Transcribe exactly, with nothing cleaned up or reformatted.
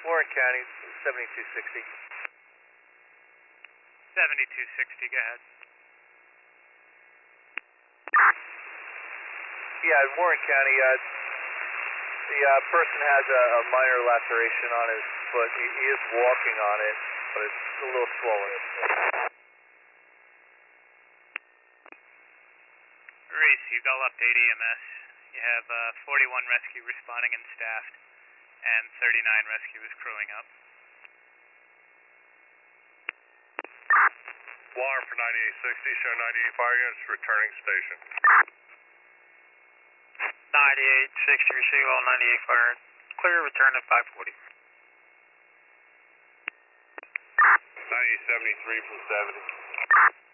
Warren County, seventy-two sixty. seventy-two sixty, go ahead. Yeah, in Warren County, uh, the uh, person has a, a minor laceration on his foot. He, he is walking on it, but it's a little swollen. Reese, you've got update E M S. You have uh, forty-one rescue responding and staffed, and thirty-nine rescuers crewing up. Alarm for ninety-eight sixty, show ninety-eight fire units returning station. ninety-eight sixty, receive all ninety-eight fire. Clear, return at five forty. ninety-eight seventy-three from seventy.